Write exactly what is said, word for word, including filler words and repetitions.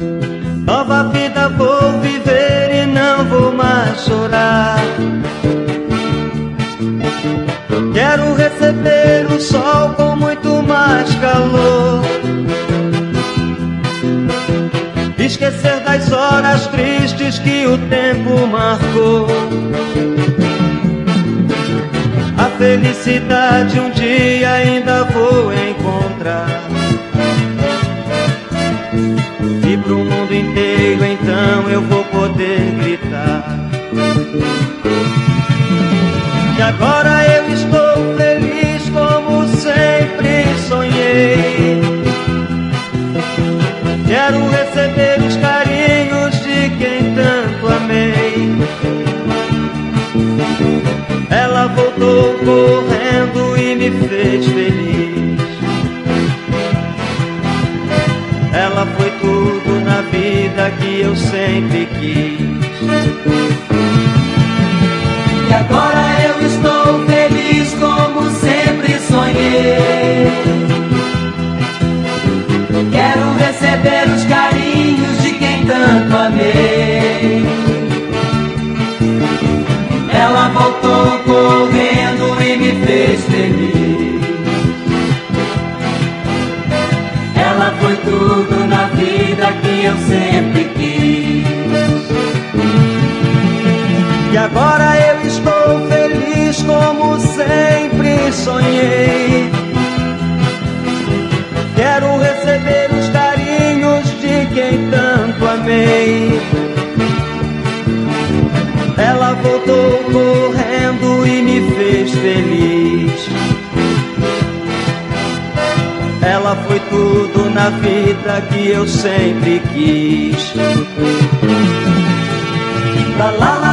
Nova vida vou viver e não vou mais chorar. Quero receber o sol com muito mais calor, esquecer das horas tristes que o tempo marcou. A felicidade um dia ainda vou encontrar, e pro mundo inteiro então eu vou poder gritar que agora eu estou feliz como sempre sonhei. Quero receber os carinhos de quem tanto amei. Ela voltou correndo e me fez feliz. Ela foi tudo na vida que eu sempre quis. E agora eu estou feliz como sempre sonhei. Quero receber os carinhos de quem tanto amei. Ela voltou correndo e me fez feliz. Ela foi tudo na vida que eu sempre quis. E agora eu estou feliz como sempre sonhei. Quero receber os carinhos de quem tanto amei. Ela voltou correndo e me fez feliz. Ela foi tudo na vida que eu sempre quis. La, la,